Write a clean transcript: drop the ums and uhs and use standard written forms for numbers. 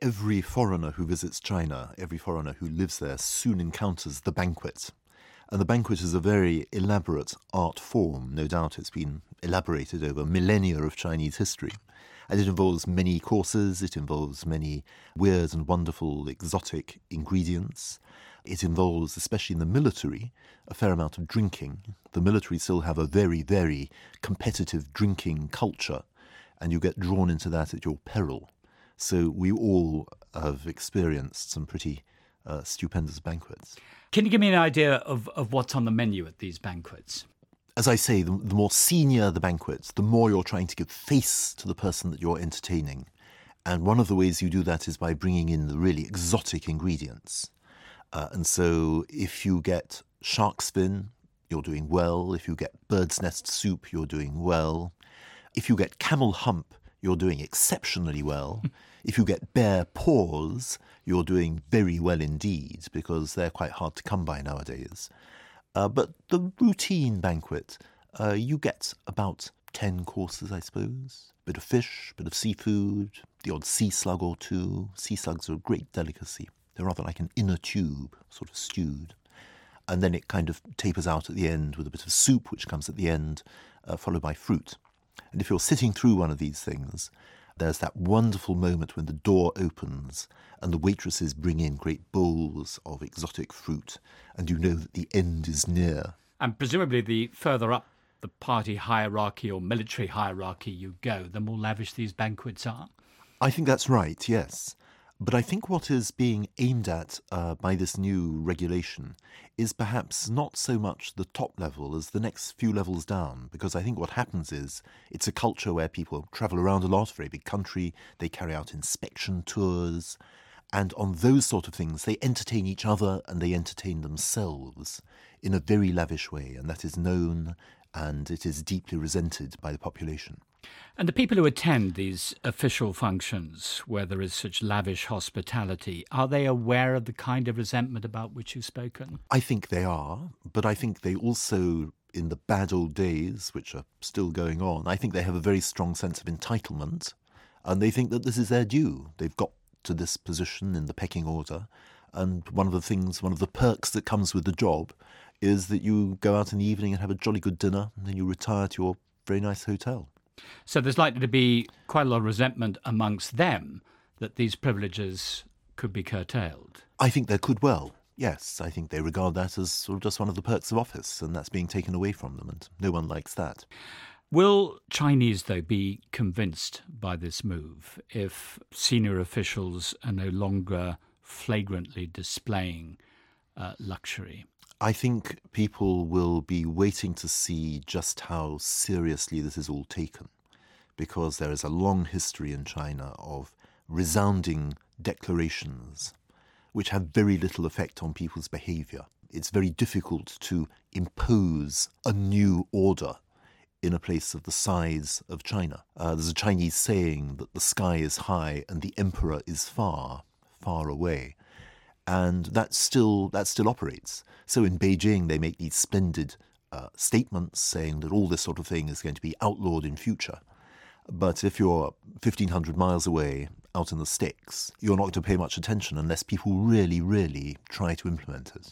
Every foreigner who visits China, every foreigner who lives there soon encounters the banquet. And the banquet is a very elaborate art form. No doubt it's been elaborated over millennia of Chinese history. And it involves many courses, it involves many weird and wonderful exotic ingredients. It involves, especially in the military, a fair amount of drinking. The military still have a very, very competitive drinking culture, and you get drawn into that at your peril. So we all have experienced some pretty stupendous banquets. Can you give me an idea of what's on the menu at these banquets? As I say, the more senior the banquets, the more you're trying to give face to the person that you're entertaining. And one of the ways you do that is by bringing in the really exotic ingredients. And so if you get shark's fin, you're doing well. If you get bird's nest soup, you're doing well. If you get camel hump, you're doing exceptionally well. If you get bear paws, you're doing very well indeed, because they're quite hard to come by nowadays. But the routine banquet, you get about 10 courses, I suppose. Bit of fish, bit of seafood, the odd sea slug or two. Sea slugs are a great delicacy. They're rather like an inner tube, sort of stewed. And then it kind of tapers out at the end with a bit of soup, which comes at the end, followed by fruit. And if you're sitting through one of these things, there's that wonderful moment when the door opens and the waitresses bring in great bowls of exotic fruit, and you know that the end is near. And presumably the further up the party hierarchy or military hierarchy you go, the more lavish these banquets are. I think that's right, yes. But I think what is being aimed at by this new regulation is perhaps not so much the top level as the next few levels down, because I think what happens is it's a culture where people travel around a lot, very big country, they carry out inspection tours, and on those sort of things they entertain each other and they entertain themselves in a very lavish way, and that is known and it is deeply resented by the population. And the people who attend these official functions, where there is such lavish hospitality, are they aware of the kind of resentment about which you've spoken? I think they are, but I think they also, in the bad old days, which are still going on, I think they have a very strong sense of entitlement, and they think that this is their due. They've got to this position in the pecking order, and one of the perks that comes with the job is that you go out in the evening and have a jolly good dinner, and then you retire to your very nice hotel. So there's likely to be quite a lot of resentment amongst them that these privileges could be curtailed. I think there could well, yes. I think they regard that as sort of just one of the perks of office, and that's being taken away from them, and no one likes that. Will Chinese, though, be convinced by this move if senior officials are no longer flagrantly displaying luxury? I think people will be waiting to see just how seriously this is all taken, because there is a long history in China of resounding declarations which have very little effect on people's behaviour. It's very difficult to impose a new order in a place of the size of China. There's a Chinese saying that the sky is high and the emperor is far, far away. And that still operates. So in Beijing, they make these splendid statements saying that all this sort of thing is going to be outlawed in future. But if you're 1,500 miles away, out in the sticks, you're not going to pay much attention unless people really, really try to implement it.